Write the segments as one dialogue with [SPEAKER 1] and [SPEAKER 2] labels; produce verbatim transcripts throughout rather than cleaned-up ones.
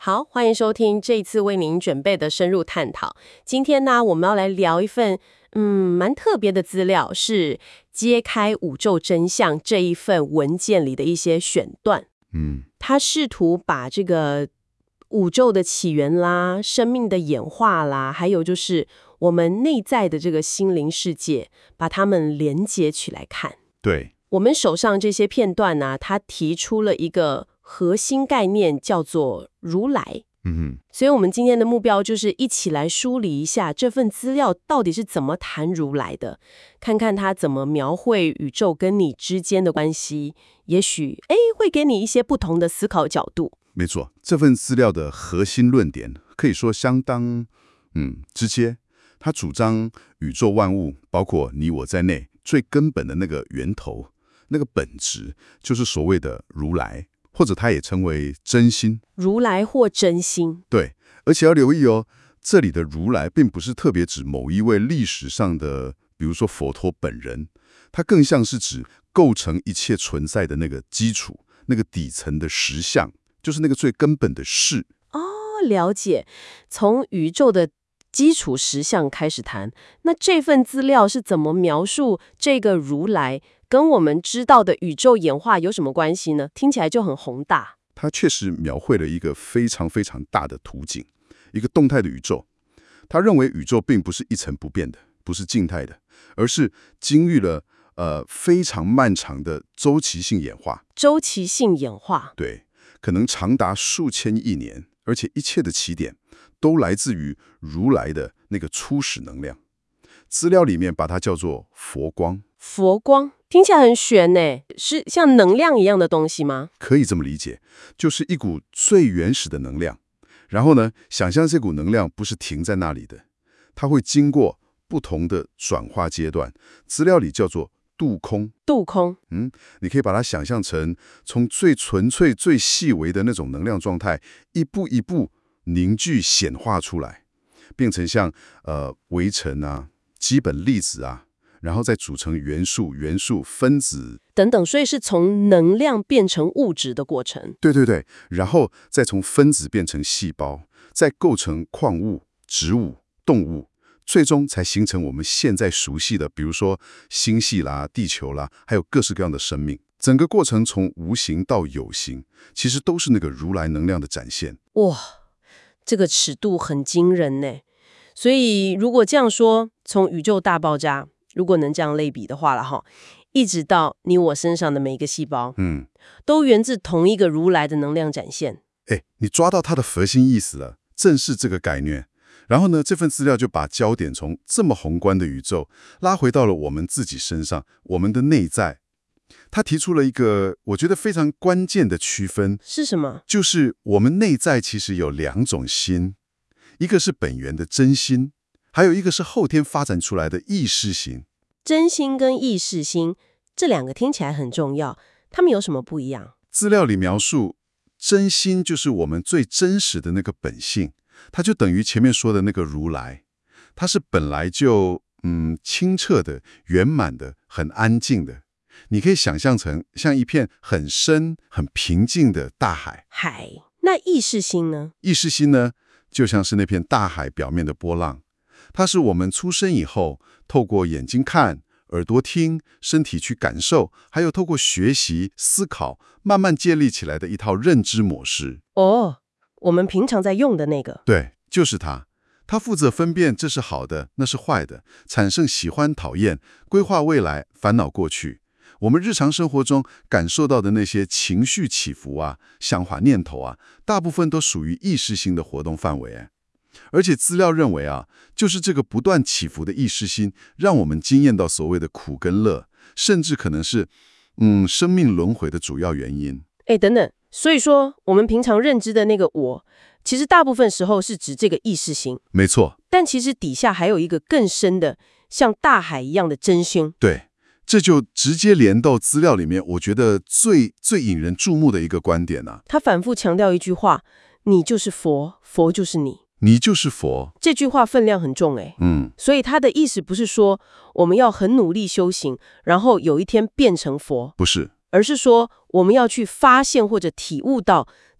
[SPEAKER 1] 好，欢迎收听这一次为您准备的深入探讨。今天呢，我们要来聊一份嗯蛮特别的资料，是揭开宇宙真相这一份文件里的一些选段。
[SPEAKER 2] 嗯，
[SPEAKER 1] 他试图把这个宇宙的起源啦、生命的演化啦，还有就是我们内在的这个心灵世界，把它们连接起来看。
[SPEAKER 2] 对，
[SPEAKER 1] 我们手上这些片段呢，他提出了一个核心概念，叫做如来。
[SPEAKER 2] 嗯哼，
[SPEAKER 1] 所以我们今天的目标就是一起来梳理一下这份资料到底是怎么谈如来的，看看它怎么描绘宇宙跟你之间的关系，也许诶会给你一些不同的思考角度。
[SPEAKER 2] 没错，这份资料的核心论点可以说相当嗯直接。他主张宇宙万物，包括你我在内，最根本的那个源头、那个本质，就是所谓的如来，或者它也称为真心。
[SPEAKER 1] 如来或真心。
[SPEAKER 2] 对，而且要留意哦，这里的如来并不是特别指某一位历史上的，比如说佛陀本人，它更像是指构成一切存在的那个基础，那个底层的实相，就是那个最根本的事。
[SPEAKER 1] 哦，了解。从宇宙的基础实相开始谈，那这份资料是怎么描述这个如来，跟我们知道的宇宙演化有什么关系呢？听起来就很宏大。
[SPEAKER 2] 它确实描绘了一个非常非常大的图景，一个动态的宇宙。他认为宇宙并不是一成不变的，不是静态的，而是经历了呃非常漫长的周期性演化。
[SPEAKER 1] 周期性演化。
[SPEAKER 2] 对，可能长达数千亿年，而且一切的起点都来自于如来的那个初始能量。资料里面把它叫做佛光。
[SPEAKER 1] 佛光听起来很玄呢，是像能量一样的东西吗？
[SPEAKER 2] 可以这么理解，就是一股最原始的能量。然后呢，想象这股能量不是停在那里的，它会经过不同的转化阶段，资料里叫做镀空。
[SPEAKER 1] 镀空。
[SPEAKER 2] 嗯，你可以把它想象成从最纯粹、最细微的那种能量状态，一步一步凝聚显化出来，变成像呃微尘啊、基本粒子啊，然后再组成元素、元素、分子
[SPEAKER 1] 等等，所以是从能量变成物质的过程。
[SPEAKER 2] 对对对，然后再从分子变成细胞，再构成矿物、植物、动物，最终才形成我们现在熟悉的，比如说星系啦、地球啦，还有各式各样的生命。整个过程从无形到有形，其实都是那个如来能量的展现。
[SPEAKER 1] 哇，这个尺度很惊人呢。所以如果这样说，从宇宙大爆炸，如果能这样类比的话了哈，一直到你我身上的每一个细胞，
[SPEAKER 2] 嗯，
[SPEAKER 1] 都源自同一个如来的能量展现。
[SPEAKER 2] 哎，你抓到它的核心意思了，正是这个概念。然后呢，这份资料就把焦点从这么宏观的宇宙拉回到了我们自己身上，我们的内在。他提出了一个我觉得非常关键的区分，
[SPEAKER 1] 是什么？
[SPEAKER 2] 就是我们内在其实有两种心，一个是本源的真心，还有一个是后天发展出来的意识心。
[SPEAKER 1] 真心跟意识心这两个听起来很重要，它们有什么不一样？
[SPEAKER 2] 资料里描述，真心就是我们最真实的那个本性，它就等于前面说的那个如来，它是本来就嗯清澈的、圆满的、很安静的。你可以想象成像一片很深、很平静的大海。
[SPEAKER 1] 海。那意识心呢？
[SPEAKER 2] 意识心呢，就像是那片大海表面的波浪，它是我们出生以后，透过眼睛看、耳朵听、身体去感受，还有透过学习、思考，慢慢建立起来的一套认知模式。
[SPEAKER 1] 哦，我们平常在用的那个。
[SPEAKER 2] 对，就是它。它负责分辨这是好的，那是坏的，产生喜欢、讨厌，规划未来，烦恼过去。我们日常生活中感受到的那些情绪起伏啊、想法念头啊，大部分都属于意识心的活动范围。而且资料认为啊，就是这个不断起伏的意识心，让我们经验到所谓的苦跟乐，甚至可能是嗯生命轮回的主要原因。
[SPEAKER 1] 哎，等等，所以说我们平常认知的那个我，其实大部分时候是指这个意识心。
[SPEAKER 2] 没错，
[SPEAKER 1] 但其实底下还有一个更深的，像大海一样的真心。
[SPEAKER 2] 对。这就直接连到资料里面，我觉得最最引人注目的一个观点啊。
[SPEAKER 1] 他反复强调一句话：你就是佛，佛就是你。
[SPEAKER 2] 你就是佛。
[SPEAKER 1] 这句话分量很重哎。
[SPEAKER 2] 嗯，
[SPEAKER 1] 所以他的意思不是说我们要很努力修行，然后有一天变成佛，
[SPEAKER 2] 不是，
[SPEAKER 1] 而是说我们要去发现或者体悟到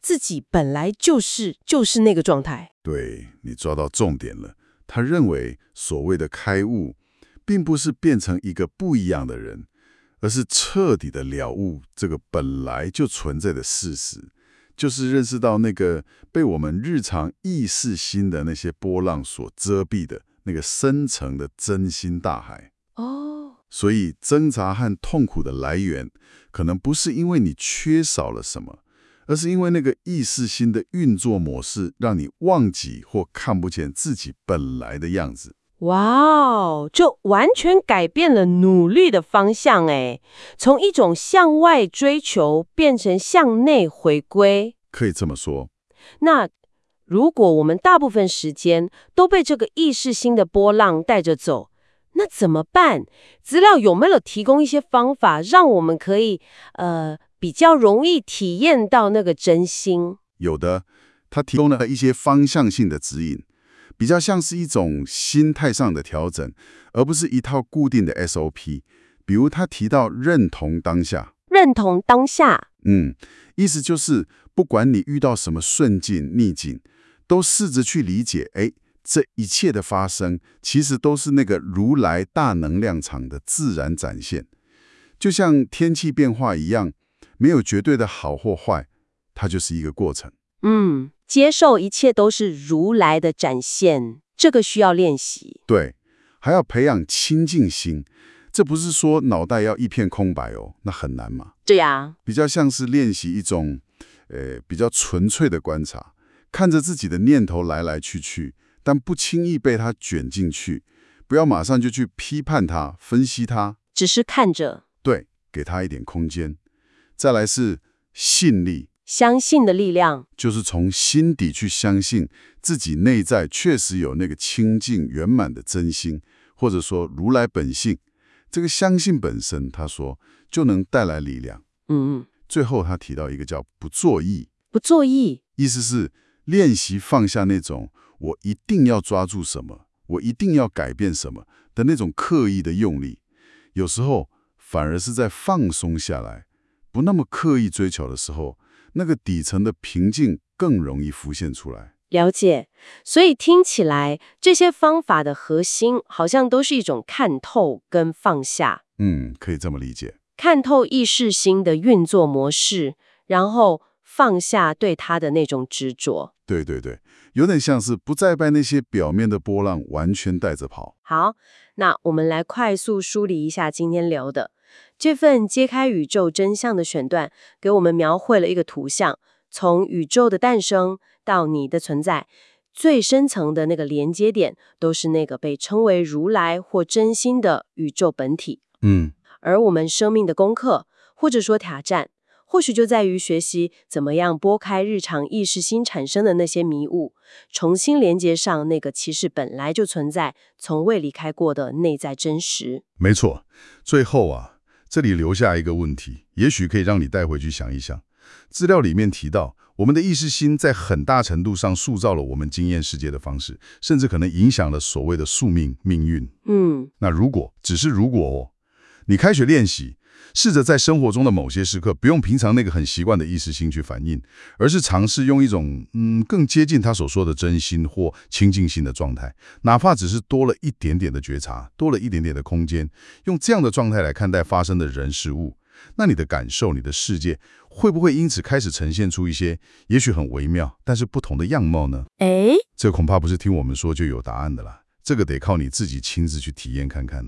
[SPEAKER 1] 自己本来就是就是那个状态。
[SPEAKER 2] 对，你抓到重点了。他认为所谓的开悟，并不是变成一个不一样的人，而是彻底的了悟这个本来就存在的事实，就是认识到那个被我们日常意识心的那些波浪所遮蔽的那个深层的真心大海。
[SPEAKER 1] 哦，
[SPEAKER 2] 所以挣扎和痛苦的来源，可能不是因为你缺少了什么，而是因为那个意识心的运作模式，让你忘记或看不见自己本来的样子。
[SPEAKER 1] 哇哦，就完全改变了努力的方向诶，从一种向外追求变成向内回归。
[SPEAKER 2] 可以这么说。
[SPEAKER 1] 那如果我们大部分时间都被这个意识心的波浪带着走，那怎么办？资料有没有提供一些方法，让我们可以呃比较容易体验到那个真心？
[SPEAKER 2] 有的，他提供了一些方向性的指引，比较像是一种心态上的调整，而不是一套固定的 S O P。比如他提到认同当下，
[SPEAKER 1] 认同当下，
[SPEAKER 2] 嗯，意思就是不管你遇到什么顺境逆境，都试着去理解，哎，这一切的发生，其实都是那个如来大能量场的自然展现。就像天气变化一样，没有绝对的好或坏，它就是一个过程。
[SPEAKER 1] 嗯，接受一切都是如来的展现，这个需要练习。
[SPEAKER 2] 对，还要培养清净心。这不是说脑袋要一片空白哦，那很难嘛。
[SPEAKER 1] 对呀，
[SPEAKER 2] 比较像是练习一种，呃，比较纯粹的观察，看着自己的念头来来去去，但不轻易被它卷进去，不要马上就去批判它、分析它，
[SPEAKER 1] 只是看着，
[SPEAKER 2] 对，给它一点空间。再来是信力，
[SPEAKER 1] 相信的力量。
[SPEAKER 2] 就是从心底去相信自己内在确实有那个清净圆满的真心，或者说如来本性。这个相信本身，他说就能带来力量。
[SPEAKER 1] 嗯，
[SPEAKER 2] 最后他提到一个叫不作意，
[SPEAKER 1] 不作意，
[SPEAKER 2] 意思是练习放下那种我一定要抓住什么，我一定要改变什么的那种刻意的用力，有时候反而是在放松下来，不那么刻意追求的时候，那个底层的平静更容易浮现出来。
[SPEAKER 1] 了解。所以听起来，这些方法的核心好像都是一种看透跟放下，
[SPEAKER 2] 嗯，可以这么理解。
[SPEAKER 1] 看透意识心的运作模式，然后放下对它的那种执着。
[SPEAKER 2] 对对对，有点像是不再被那些表面的波浪完全带着跑。
[SPEAKER 1] 好，那我们来快速梳理一下今天聊的这份揭开宇宙真相的选段，给我们描绘了一个图像，从宇宙的诞生到你的存在，最深层的那个连接点，都是那个被称为如来或真心的宇宙本体。
[SPEAKER 2] 嗯，
[SPEAKER 1] 而我们生命的功课，或者说挑战，或许就在于学习怎么样拨开日常意识心产生的那些迷雾，重新连接上那个其实本来就存在、从未离开过的内在真实。
[SPEAKER 2] 没错。最后啊，这里留下一个问题，也许可以让你带回去想一想。资料里面提到，我们的意识心在很大程度上塑造了我们经验世界的方式，甚至可能影响了所谓的宿命、命运。
[SPEAKER 1] 嗯，
[SPEAKER 2] 那如果，只是如果哦，你开始练习，试着在生活中的某些时刻，不用平常那个很习惯的意识心去反应，而是尝试用一种嗯更接近他所说的真心或清净心的状态，哪怕只是多了一点点的觉察，多了一点点的空间，用这样的状态来看待发生的人事物，那你的感受、你的世界，会不会因此开始呈现出一些也许很微妙，但是不同的样貌呢？
[SPEAKER 1] 诶，
[SPEAKER 2] 这恐怕不是听我们说就有答案的啦，这个得靠你自己亲自去体验看看。